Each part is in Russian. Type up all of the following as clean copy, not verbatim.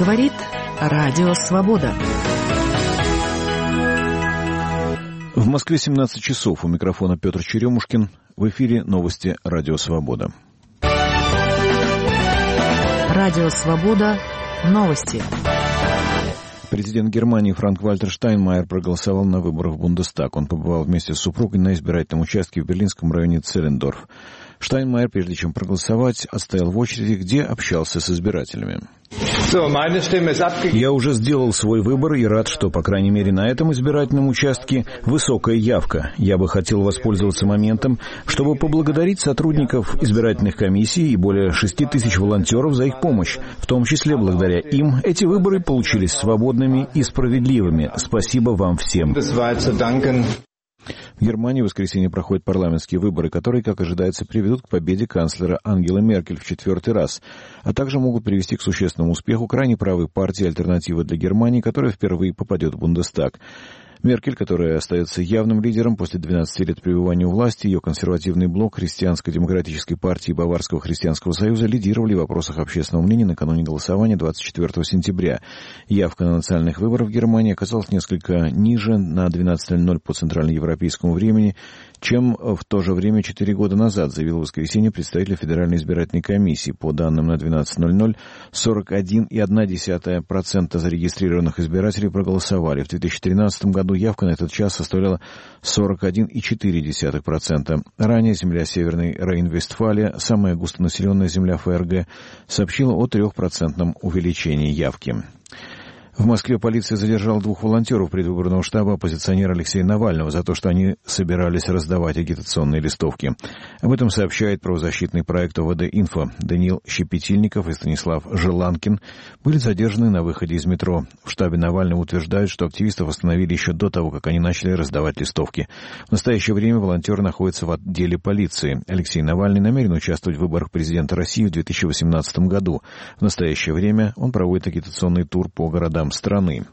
Говорит Радио Свобода. В Москве 17 часов. У микрофона Петр Черемушкин. В эфире новости Радио Свобода. Радио Свобода. Новости. Президент Германии Франк-Вальтер Штайнмайер проголосовал на выборах в Бундестаг. Он побывал вместе с супругой на избирательном участке в берлинском районе Целлендорф. Штайнмайер, прежде чем проголосовать, отстоял в очереди, где общался с избирателями. Я уже сделал свой выбор и рад, что, по крайней мере, на этом избирательном участке высокая явка. Я бы хотел воспользоваться моментом, чтобы поблагодарить сотрудников избирательных комиссий и более 6 тысяч волонтеров за их помощь. В том числе, благодаря им, эти выборы получились свободными и справедливыми. Спасибо вам всем. В Германии в воскресенье проходят парламентские выборы, которые, как ожидается, приведут к победе канцлера Ангелы Меркель в 4-й раз, а также могут привести к существенному успеху крайне правой партии «Альтернатива для Германии», которая впервые попадет в Бундестаг. Меркель, которая остается явным лидером после 12 лет пребывания у власти, ее консервативный блок Христианско-демократической партии и Баварского христианского союза лидировали в вопросах общественного мнения накануне голосования 24 сентября. Явка на национальных выборах в Германии оказалась несколько ниже, на 12:00 по центральноевропейскому времени, чем в то же время 4 года назад, заявил в воскресенье представитель Федеральной избирательной комиссии. По данным на 12:00, 41,1% зарегистрированных избирателей проголосовали. В 2013 году явка на этот час составляла 41,4%. Ранее земля Северной Рейн-Вестфалия, самая густонаселенная земля ФРГ, сообщила о 3% увеличении явки. В Москве полиция задержала 2 волонтеров предвыборного штаба оппозиционера Алексея Навального за то, что они собирались раздавать агитационные листовки. Об этом сообщает правозащитный проект ОВД-Инфо. Даниил Щепетильников и Станислав Желанкин были задержаны на выходе из метро. В штабе Навального утверждают, что активистов остановили еще до того, как они начали раздавать листовки. В настоящее время волонтеры находятся в отделе полиции. Алексей Навальный намерен участвовать в выборах президента России в 2018 году. В настоящее время он проводит агитационный тур по городам страны.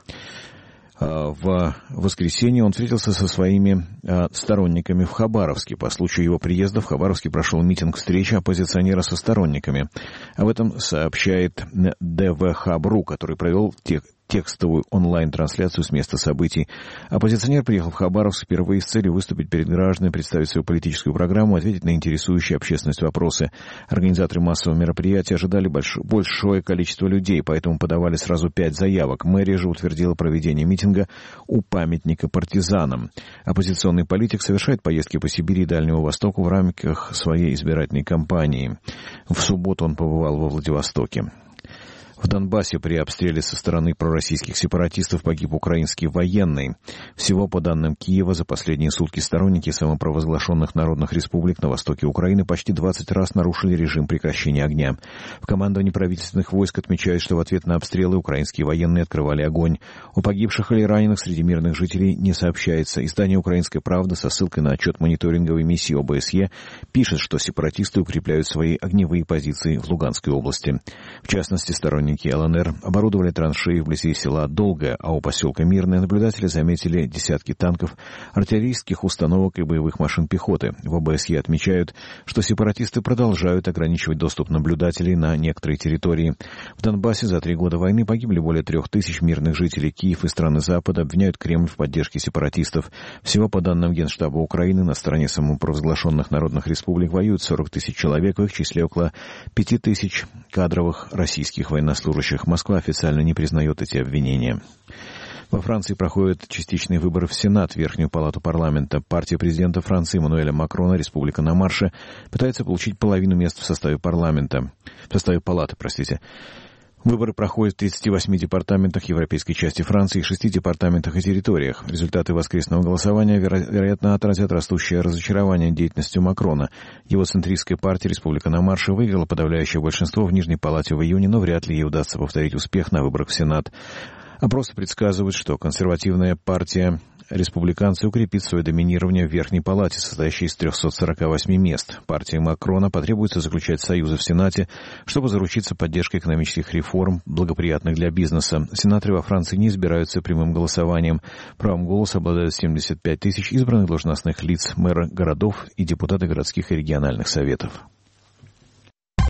В воскресенье он встретился со своими сторонниками в Хабаровске. По случаю его приезда в Хабаровске прошел митинг-встреча оппозиционера со сторонниками. Об этом сообщает ДВХ.БРУ, который провел текстовую онлайн-трансляцию с места событий. Оппозиционер приехал в Хабаровск впервые с целью выступить перед гражданами, представить свою политическую программу, ответить на интересующие общественность вопросы. Организаторы массового мероприятия ожидали большое количество людей, поэтому подавали сразу 5 заявок. Мэрия же утвердила проведение митинга у памятника партизанам. Оппозиционный политик совершает поездки по Сибири и Дальнему Востоку в рамках своей избирательной кампании. В субботу он побывал во Владивостоке. В Донбассе при обстреле со стороны пророссийских сепаратистов погиб украинский военный. Всего, по данным Киева, за последние сутки сторонники самопровозглашенных народных республик на востоке Украины почти 20 раз нарушили режим прекращения огня. В командовании правительственных войск отмечают, что в ответ на обстрелы украинские военные открывали огонь. О погибших или раненых среди мирных жителей не сообщается. Издание «Украинская правда» со ссылкой на отчет мониторинговой миссии ОБСЕ пишет, что сепаратисты укрепляют свои огневые позиции в Луганской области. В частности, сторонники ЛНР оборудовали траншеи вблизи села Долгое, а у поселка Мирное наблюдатели заметили десятки танков, артиллерийских установок и боевых машин пехоты. В ОБСЕ отмечают, что сепаратисты продолжают ограничивать доступ наблюдателей на некоторые территории. В Донбассе за 3 года войны погибли более 3000 мирных жителей. Киев и страны Запада обвиняют Кремль в поддержке сепаратистов. Всего, по данным Генштаба Украины, на стороне самопровозглашенных народных республик воюют 40 000 человек, в их числе около 5000 кадровых российских военнослужащих. Москва официально не признает эти обвинения. Во Франции проходят частичные выборы в Сенат, Верхнюю палату парламента. Партия президента Франции Эммануэля Макрона, Республика на марше, пытается получить половину мест в составе палаты. Выборы проходят в 38 департаментах европейской части Франции и 6 департаментах и территориях. Результаты воскресного голосования, вероятно, отразят растущее разочарование деятельностью Макрона. Его центристская партия «Республика на марше» выиграла подавляющее большинство в Нижней палате в июне, но вряд ли ей удастся повторить успех на выборах в Сенат. Опросы предсказывают, что консервативная партия республиканцы укрепит свое доминирование в Верхней палате, состоящей из 348 мест. Партии Макрона потребуется заключать союзы в Сенате, чтобы заручиться поддержкой экономических реформ, благоприятных для бизнеса. Сенаторы во Франции не избираются прямым голосованием. Правом голоса обладают 75 000 избранных должностных лиц, мэры городов и депутаты городских и региональных советов.